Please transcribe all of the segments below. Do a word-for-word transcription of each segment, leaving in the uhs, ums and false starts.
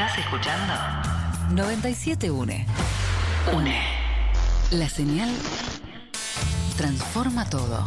Estás escuchando noventa y siete UNE. UNE. La señal transforma todo.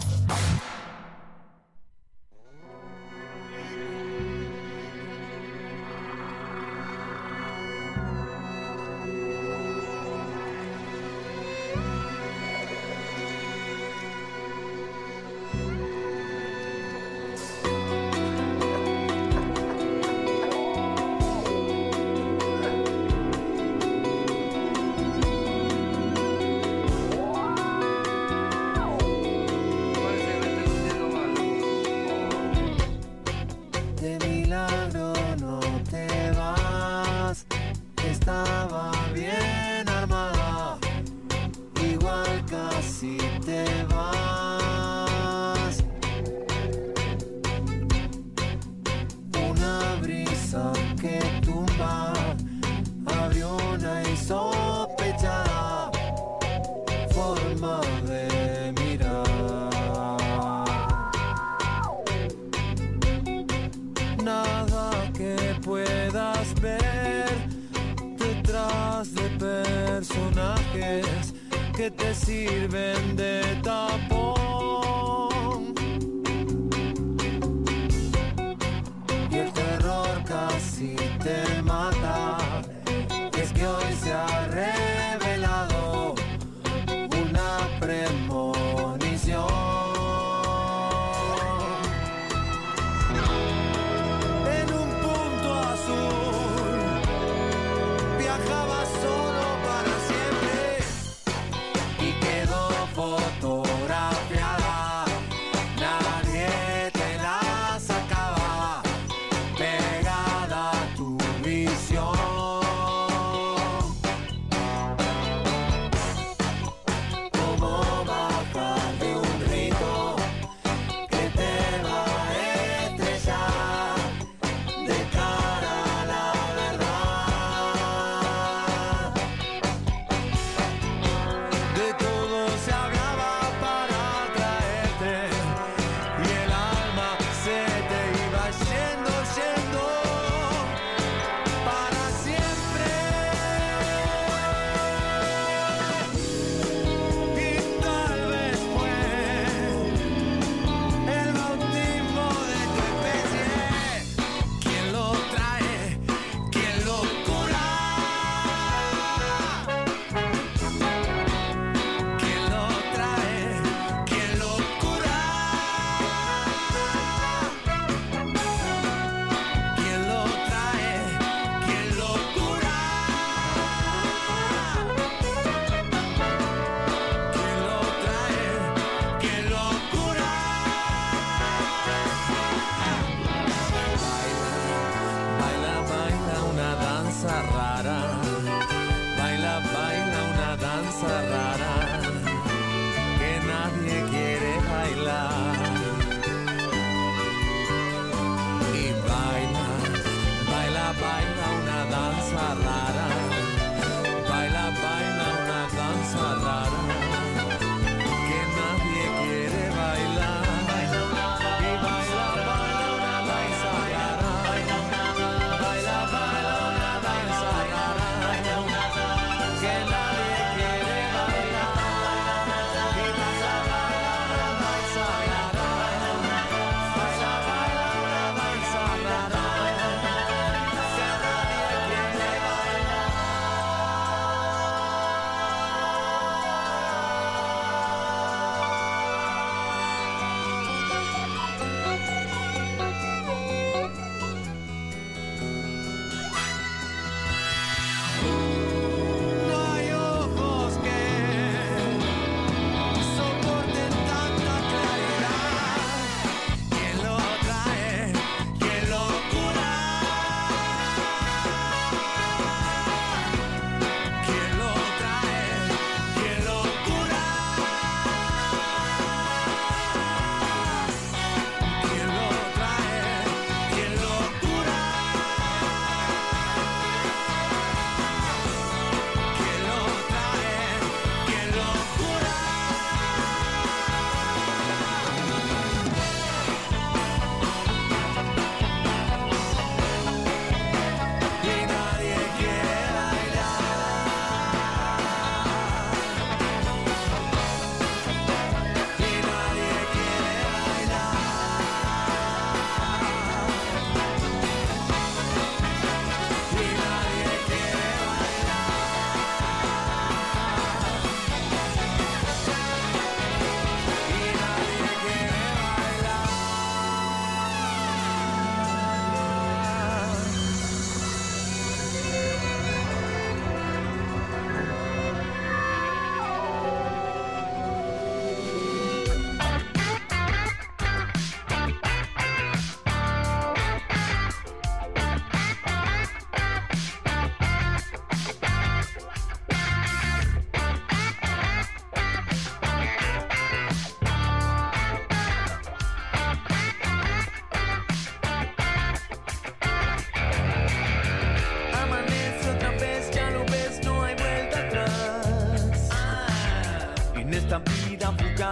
Que te sirven de tapón y el terror casi te mata. Es que hoy se ha revelado una premonición. En un punto azul viajaba solo para siempre y quedó fotografía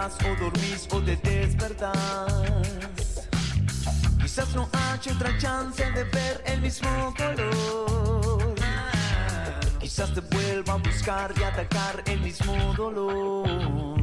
jugas o dormís o te despertás. Quizás no haya otra chance de ver el mismo color. Quizás te vuelva a buscar y atacar el mismo dolor.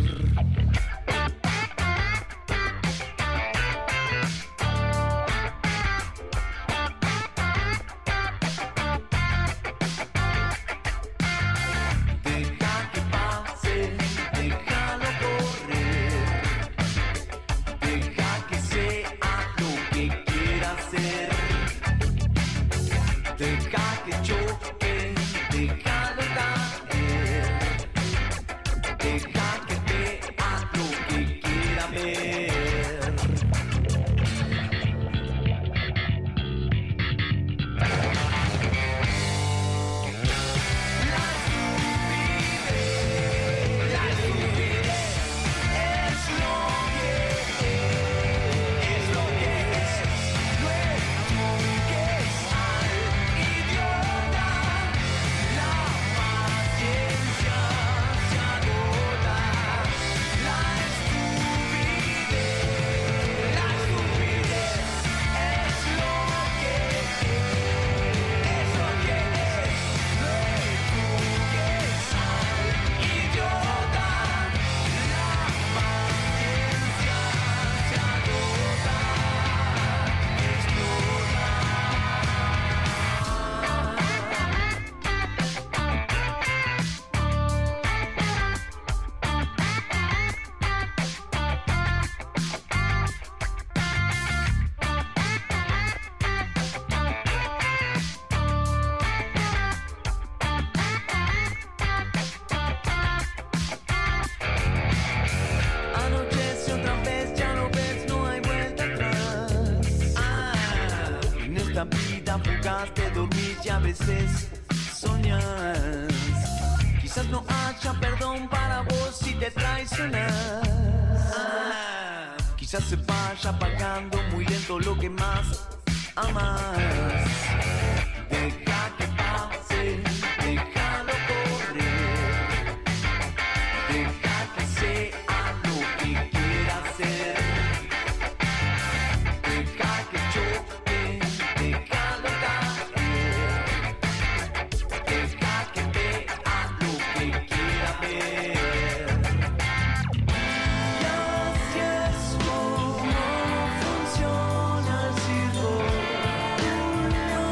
Quizás se vaya apagando muy lento lo que más amas. Deja que pase, déjalo correr. Deja que sea lo que quiera ser. Deja que choque, déjalo caer. Deja que vea lo que quiera ver. No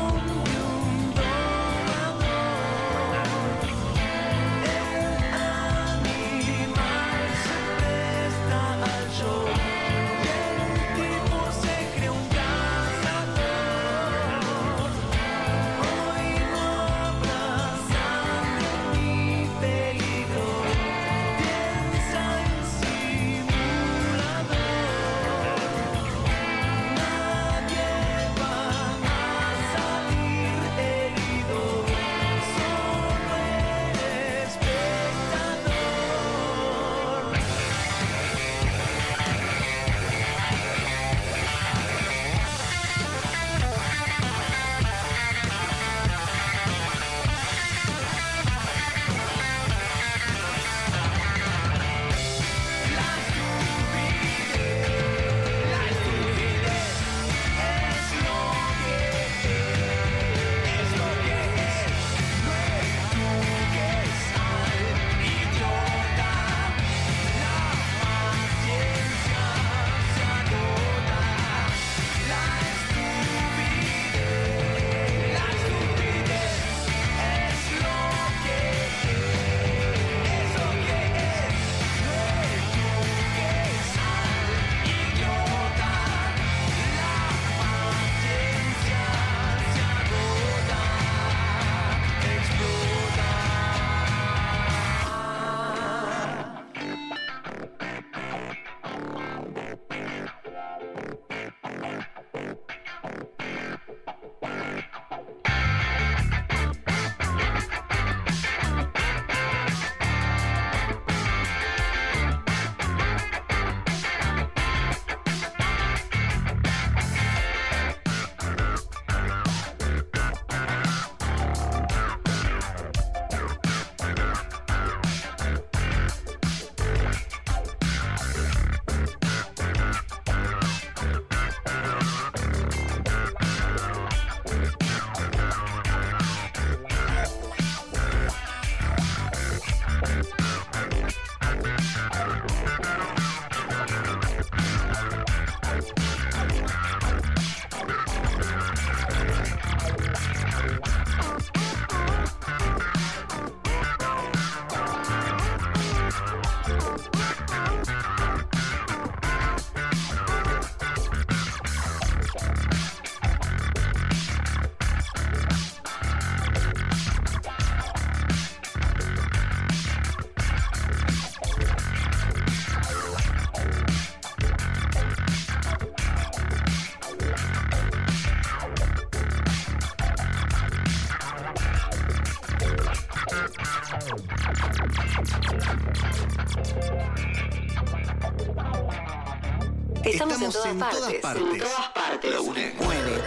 Estamos, Estamos en, todas, en partes. todas partes. En todas partes. La une mueve.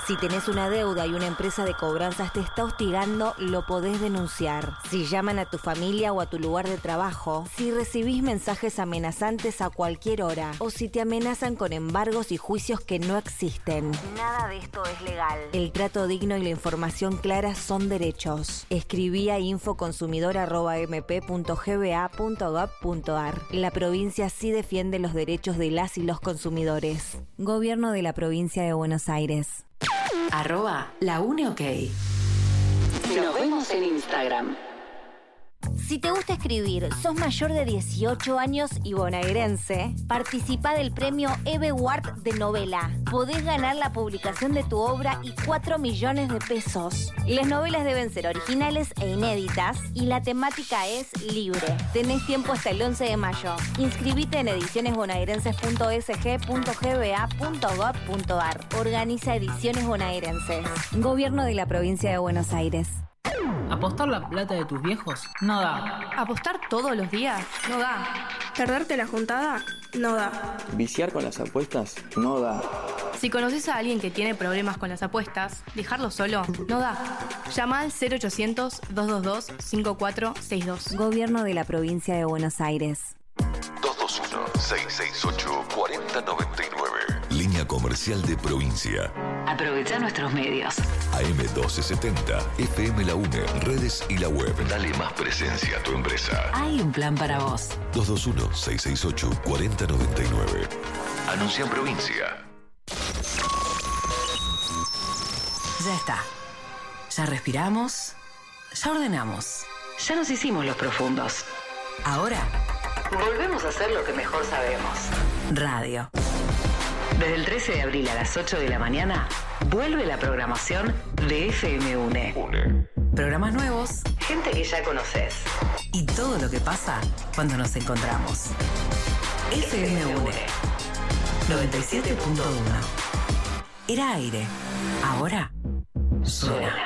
Si tenés una deuda y una empresa de cobranzas te está hostigando, lo podés denunciar. Si llaman a tu familia o a tu lugar de trabajo, si recibís mensajes amenazantes a cualquier hora o si te amenazan con embargos y juicios que no existen. Nada de esto es legal. El trato digno y la información clara son derechos. Escribí a infoconsumidor arroba m p punto g b a punto gov punto a r. La provincia sí defiende los derechos de las y los consumidores. Gobierno de la Provincia de Buenos Aires. Arroba la une ok. Nos vemos en Instagram. Si te gusta escribir, sos mayor de dieciocho años y bonaerense, participa del premio Eve Ward de novela. Podés ganar la publicación de tu obra y cuatro millones de pesos. Las novelas deben ser originales e inéditas y la temática es libre. Tenés tiempo hasta el once de mayo. Inscribite en ediciones bonaerenses punto s g punto g b a punto gov punto a r. Organiza Ediciones Bonaerenses. Gobierno de la Provincia de Buenos Aires. ¿Apostar la plata de tus viejos? No da. ¿Apostar todos los días? No da. ¿Perderte la juntada? No da. ¿Viciar con las apuestas? No da. Si conoces a alguien que tiene problemas con las apuestas, dejarlo solo no da. Llama al cero ochocientos, dos dos dos, cinco cuatro seis dos. Gobierno de la Provincia de Buenos Aires. dos dos uno, seis seis ocho, cuatro cero nueve nueve. Línea comercial de provincia. Aprovecha nuestros medios. A M doce setenta, F M La UNE, redes y la web. Dale más presencia a tu empresa. Hay un plan para vos. dos dos uno, seis seis ocho, cuatro cero nueve nueve. Anuncia en provincia. Ya está. Ya respiramos. Ya ordenamos. Ya nos hicimos los profundos. Ahora, volvemos a hacer lo que mejor sabemos. Radio. Desde el trece de abril a las ocho de la mañana, vuelve la programación de F M UNE. UNE. Programas nuevos, gente que ya conoces. Y todo lo que pasa cuando nos encontramos. F M UNE noventa y siete punto uno. Era aire. Ahora suena.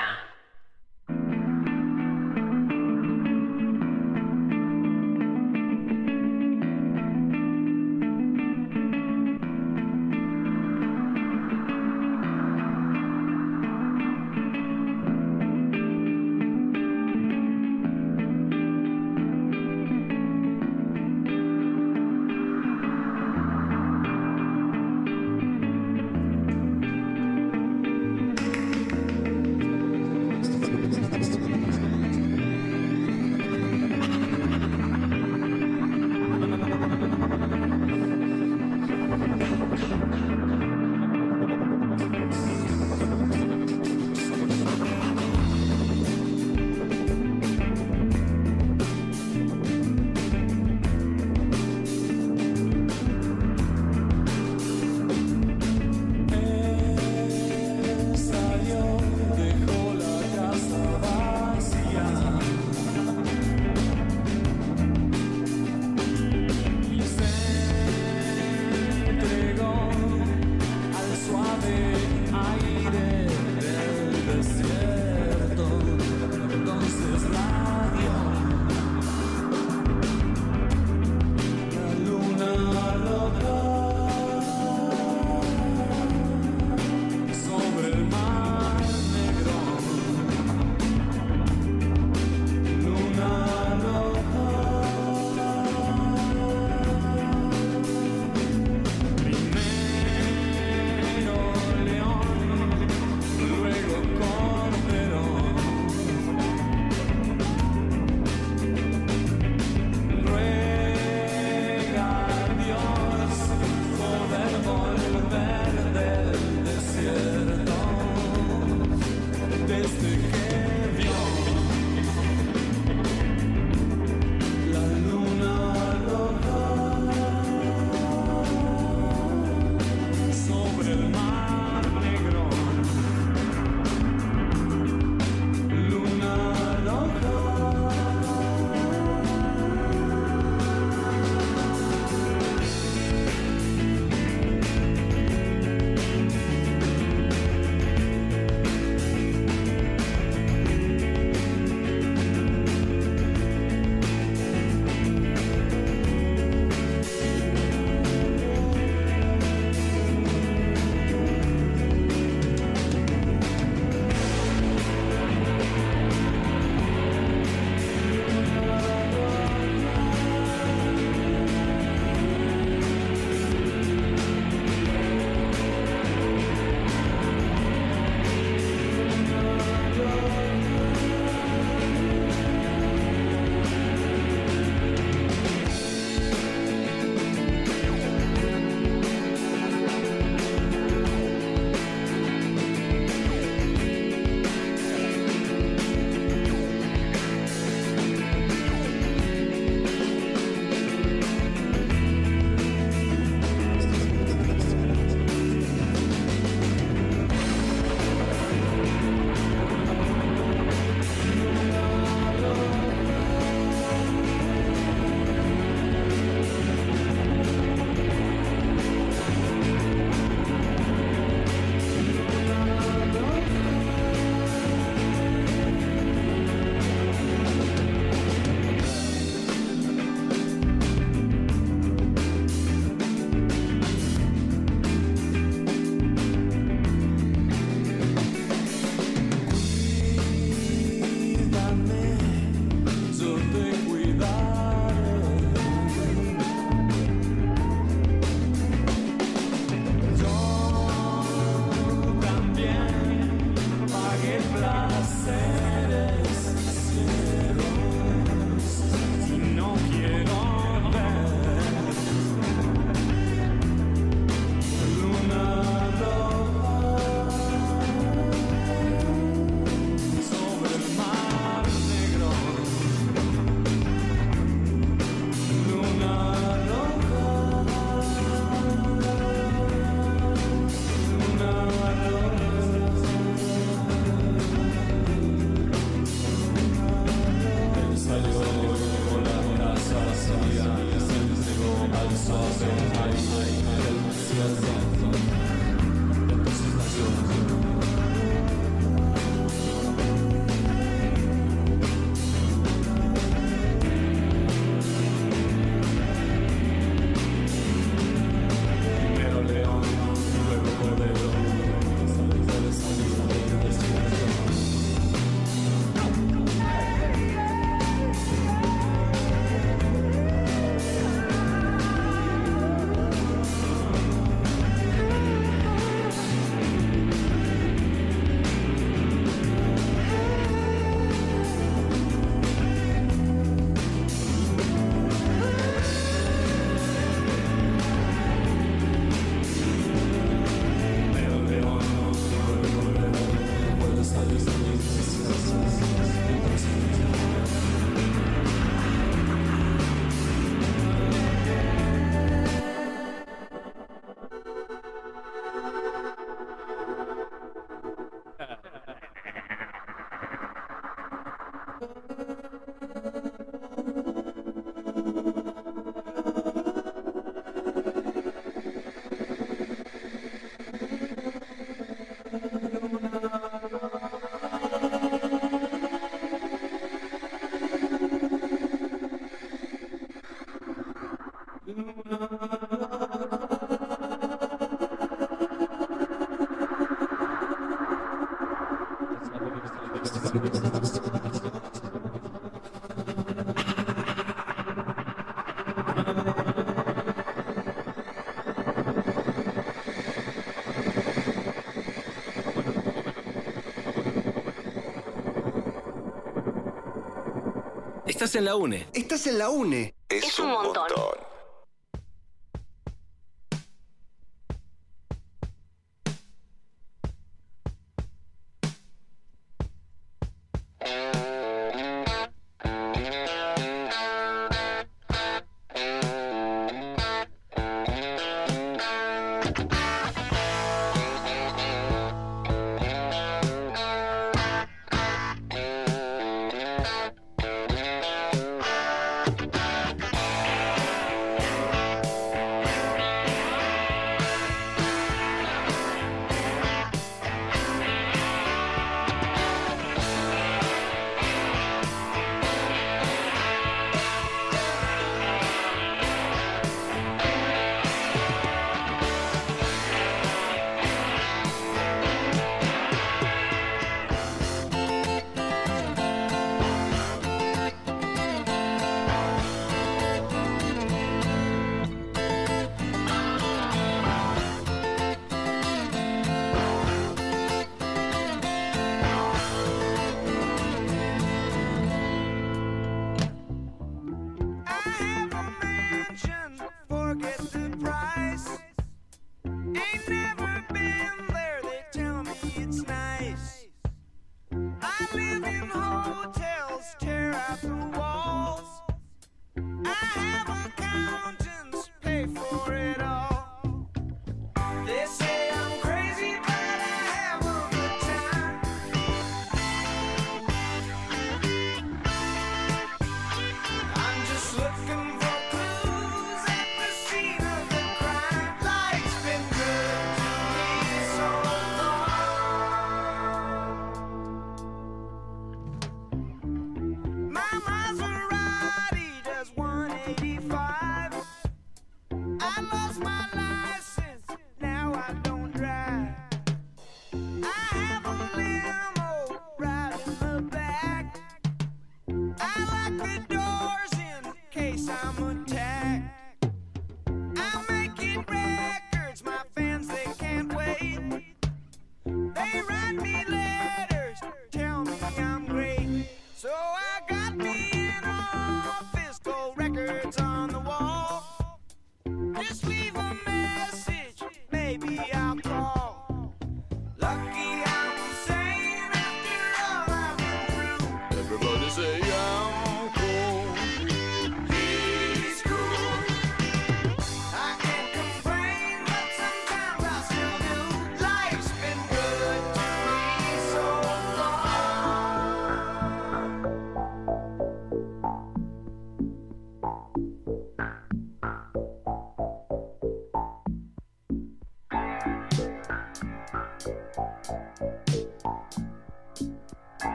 Estás en la UNE. Estás en la UNE. Es, es un, un montón. montón.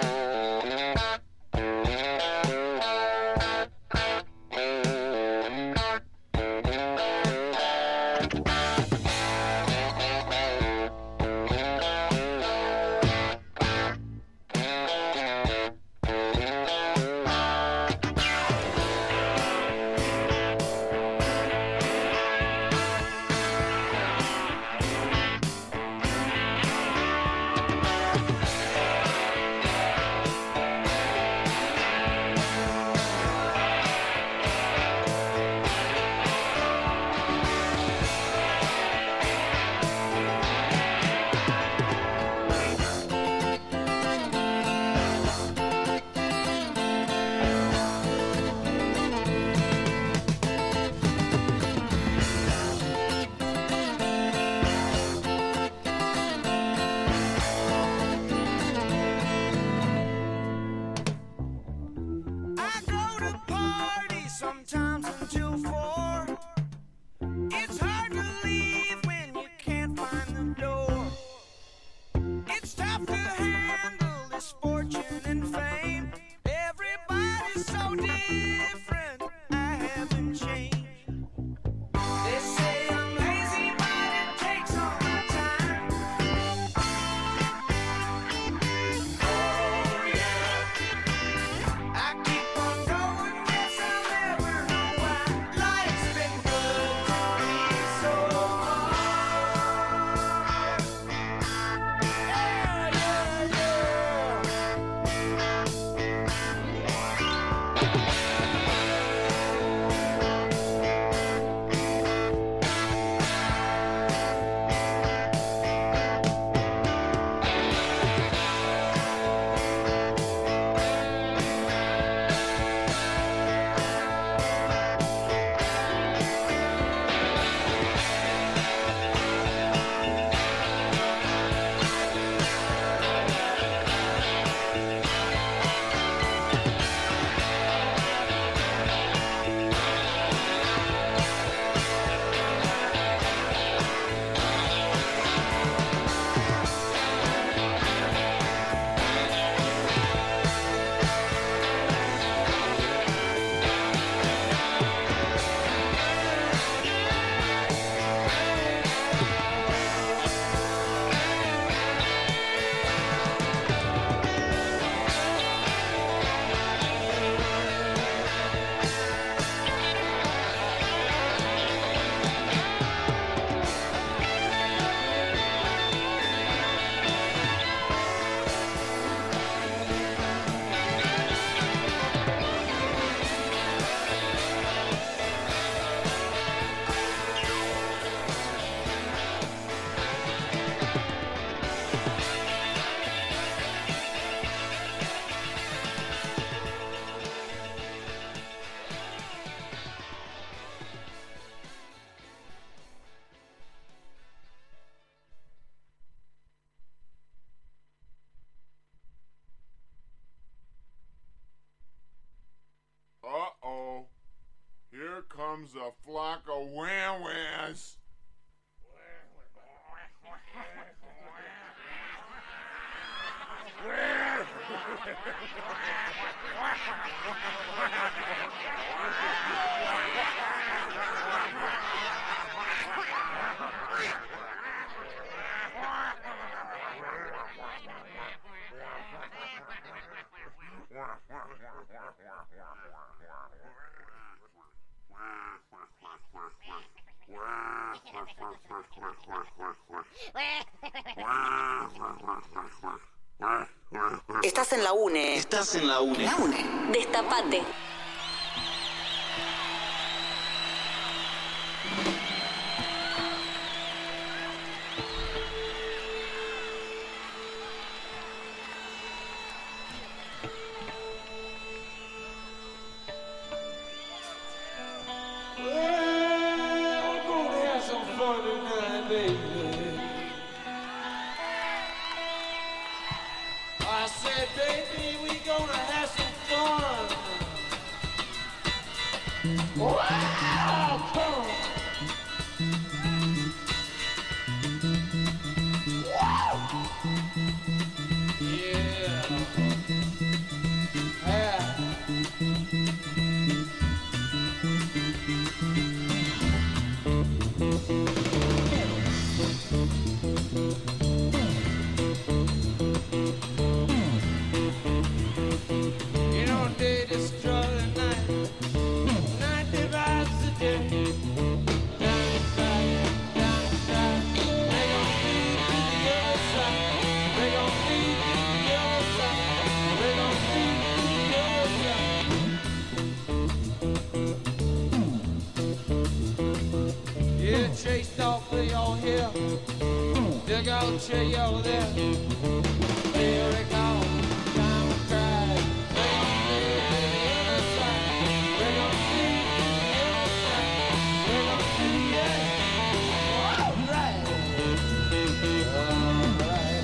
Comes a flock of wham-whams. Estás en la UNE. Estás en la UNE. La UNE. Destapate. Yeah. you're here. Dig out till you're there. Here it comes, time to cry. We're gonna see the other side. We're gonna see the other side. We're gonna see it. All right. All right.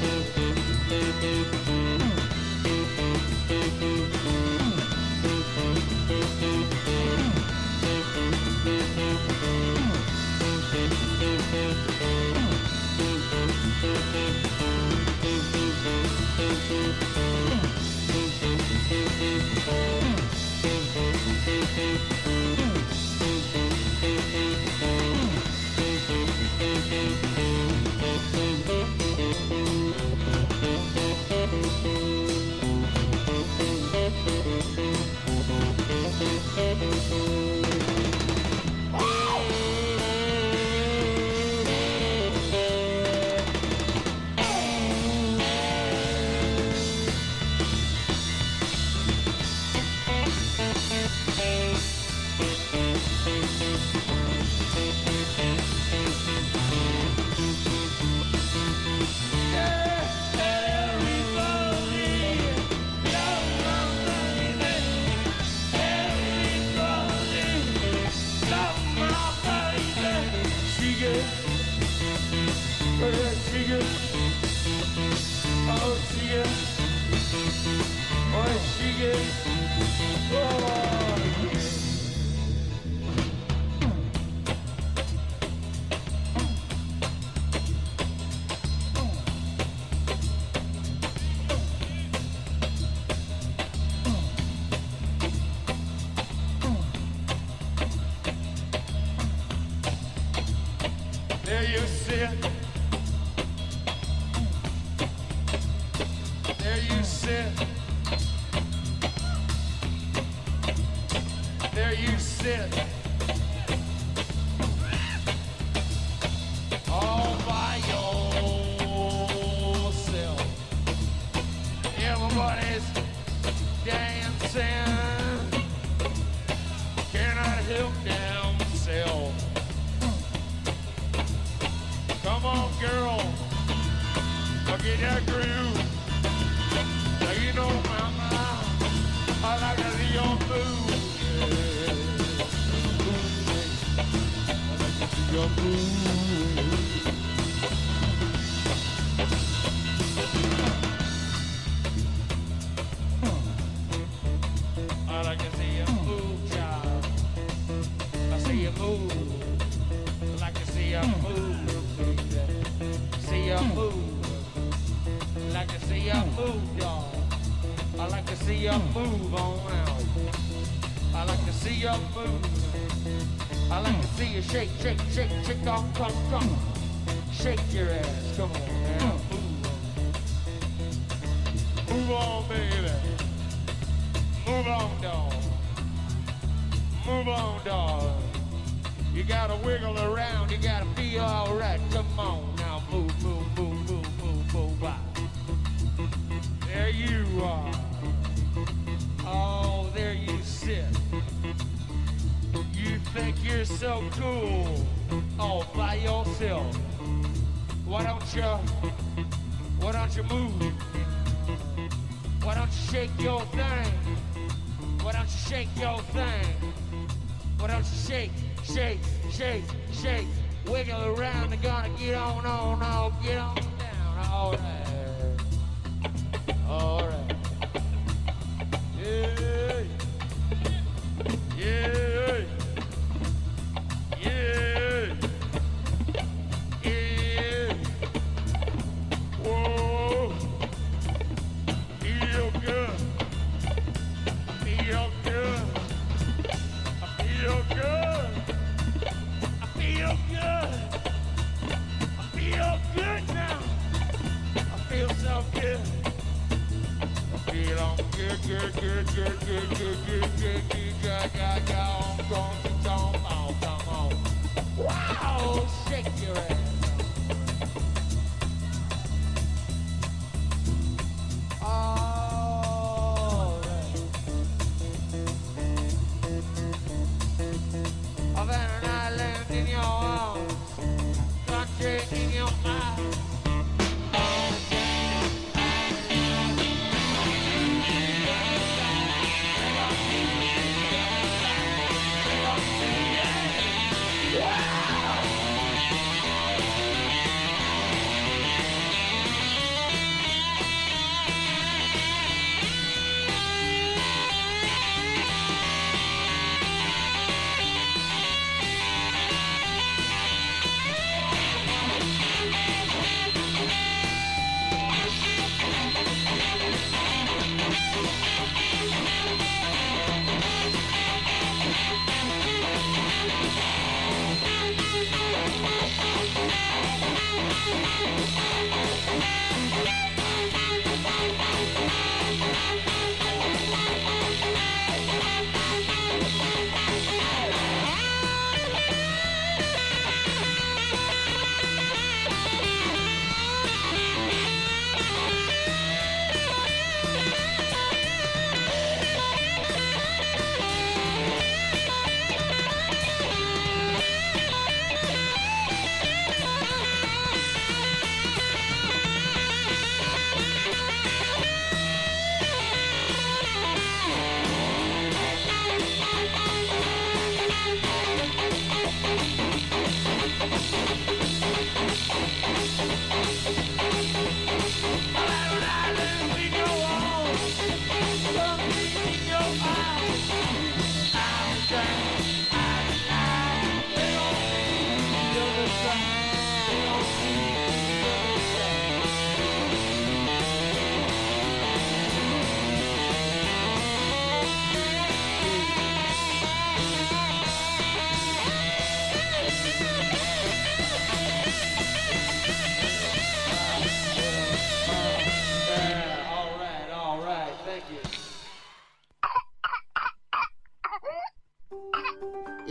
There you sit. There you sit. There you sit. All by yourself. Everybody's dancing. Cannot help themselves. Come on, girl. I'll get that groove. Now you know, mama, I like to see your move. Yeah. I like to see your move. I like to see you move, child. I see you move. I like to see you move. See ya move. I like to see ya move, y'all. I like to see ya move on out. I like to see ya move. I like to see you shake, shake, shake, shake off, come, come. Shake your ass, come on now, move on. Move on, baby. Move on, dog. Move on, dog. You gotta wiggle around, you gotta be alright. Come on now, move, move, move, move, move, move, wow. There you are. Oh, there you sit. You think you're so cool all by yourself. Why don't you, why don't you move? Why don't you shake your thing? Why don't you shake your thing? Why don't you shake? Shake, shake, shake, wiggle around, they're gonna get on, on, on, get on down, all right, all right, yeah, yeah, yeah, yeah, whoa, feel good, feel good, feel good. Feel good. I feel good now. I feel so good. I feel I'm good, good, good, good, good, good, good, good, good, good, good, good. I'm going to come on, come on. Wow, shake your ass. All right. I've had an island in your arms. Country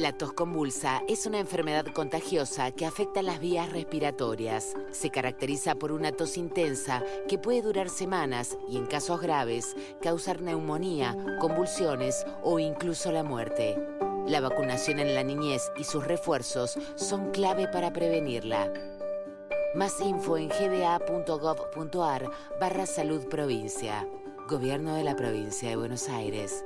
La tos convulsa es una enfermedad contagiosa que afecta las vías respiratorias. Se caracteriza por una tos intensa que puede durar semanas y, en casos graves, causar neumonía, convulsiones o incluso la muerte. La vacunación en la niñez y sus refuerzos son clave para prevenirla. Más info en gda.gov.ar barra salud provincia. Gobierno de la Provincia de Buenos Aires.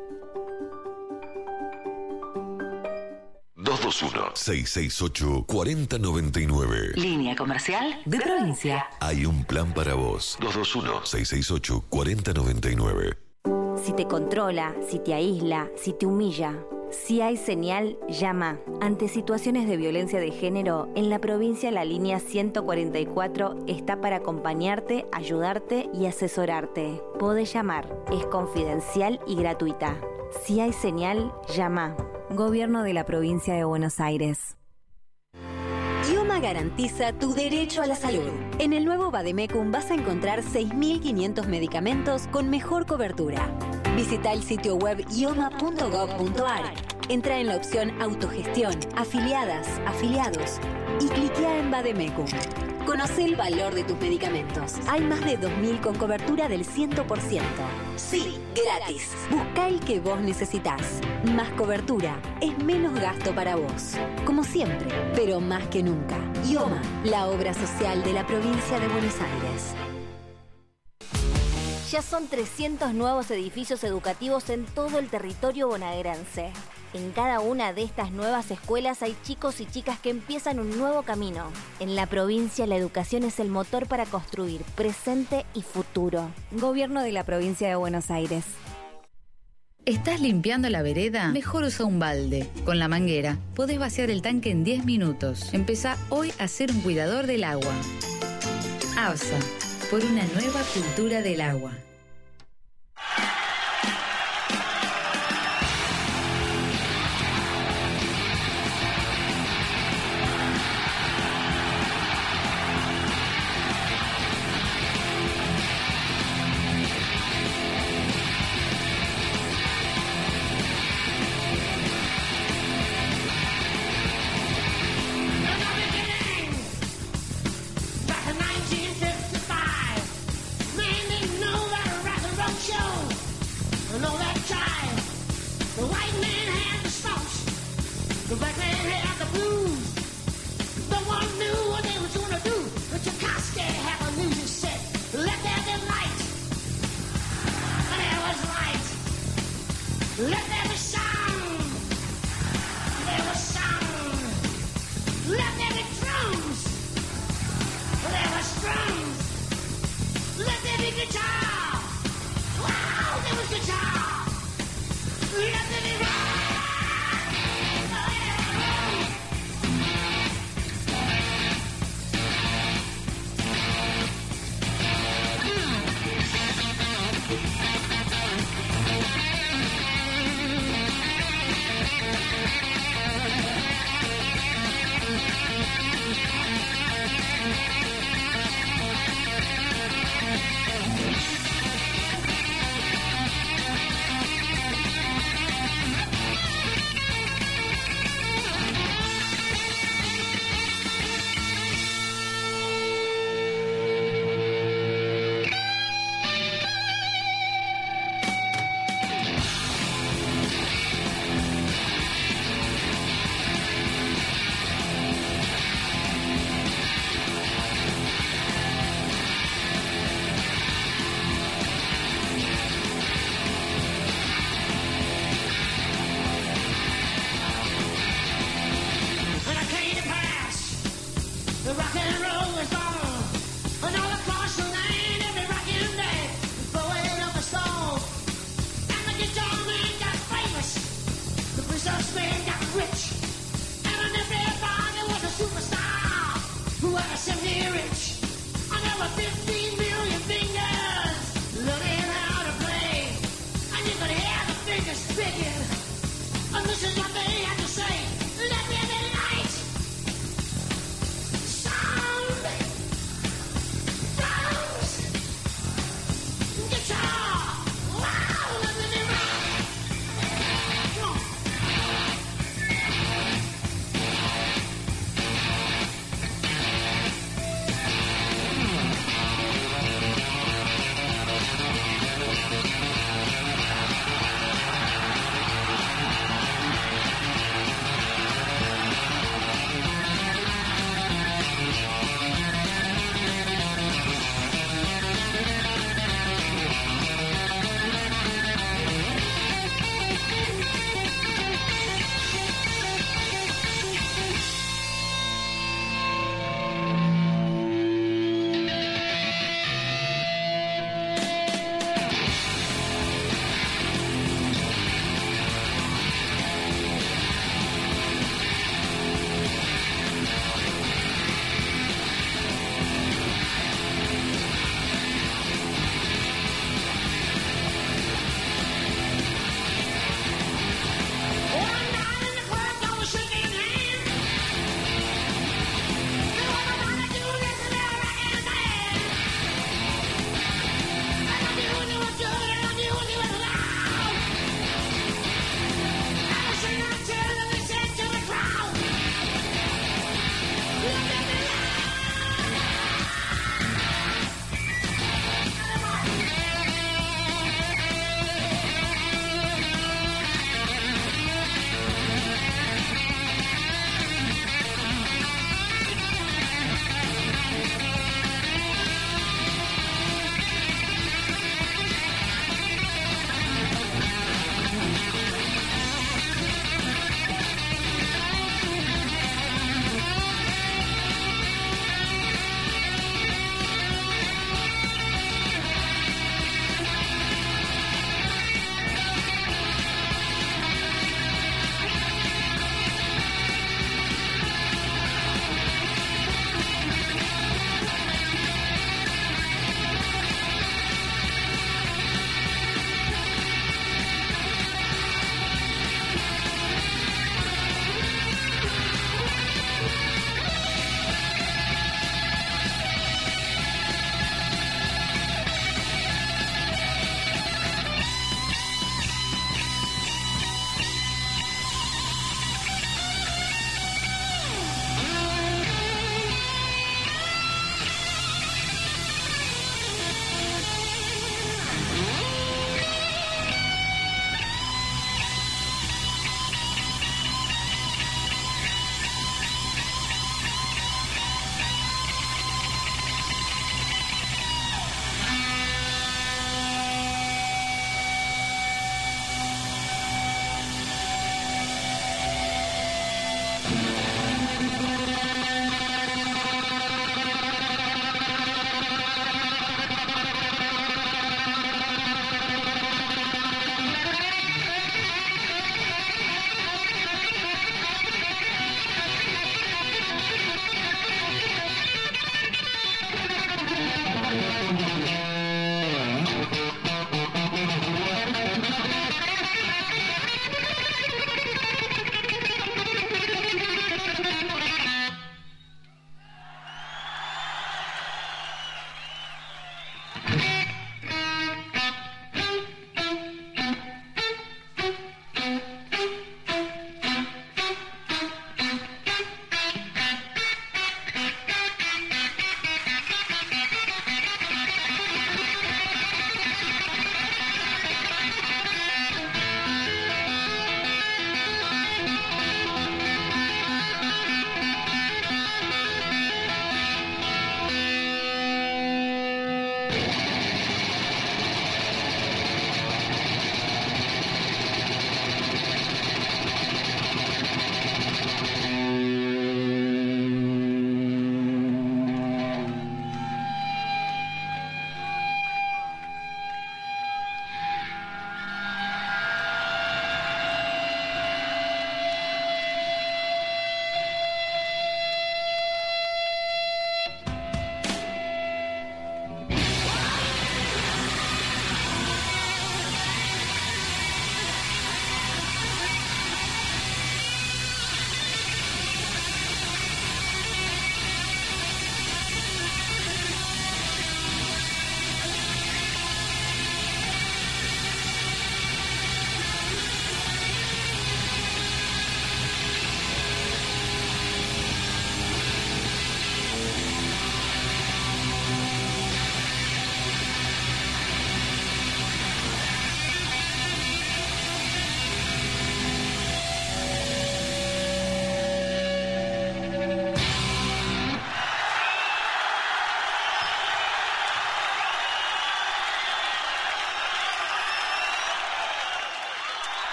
dos dos uno, seis seis ocho, cuatro cero nueve nueve. Línea comercial de provincia. Hay un plan para vos. dos dos uno, seis seis ocho, cuatro cero nueve nueve. Si te controla, si te aísla, si te humilla, si hay señal, llama. Ante situaciones de violencia de género, en la provincia la línea ciento cuarenta y cuatro está para acompañarte, ayudarte y asesorarte. Podés llamar, es confidencial y gratuita. Si hay señal, llama. Gobierno de la Provincia de Buenos Aires. IOMA garantiza tu derecho a la salud. En el nuevo Vademecum vas a encontrar seis mil quinientos medicamentos con mejor cobertura. Visita el sitio web ioma punto gov punto ar. Entra en la opción Autogestión, Afiliadas, Afiliados y cliquea en Vademecum. Conoce el valor de tus medicamentos. Hay más de dos mil con cobertura del cien por ciento. Sí, gratis. Busca el que vos necesitas. Más cobertura es menos gasto para vos. Como siempre, pero más que nunca. IOMA, la obra social de la provincia de Buenos Aires. Ya son trescientos nuevos edificios educativos en todo el territorio bonaerense. En cada una de estas nuevas escuelas hay chicos y chicas que empiezan un nuevo camino. En la provincia la educación es el motor para construir presente y futuro. Gobierno de la Provincia de Buenos Aires. ¿Estás limpiando la vereda? Mejor usa un balde. Con la manguera podés vaciar el tanque en diez minutos. Empezá hoy a ser un cuidador del agua. ABSA, por una nueva cultura del agua.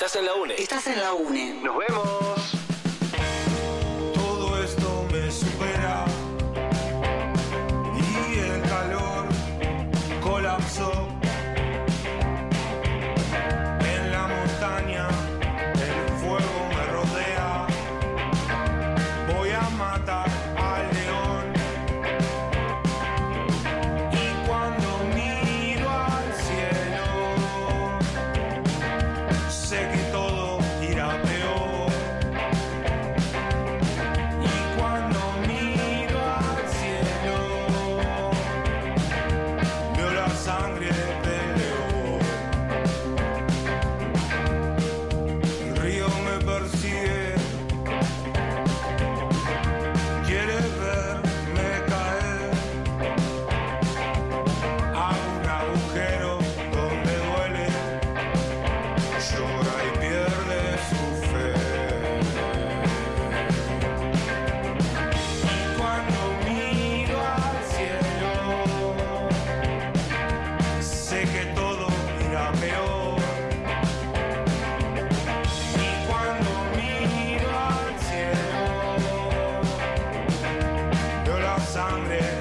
Estás en la UNE. Estás en la UNE. Nos vemos.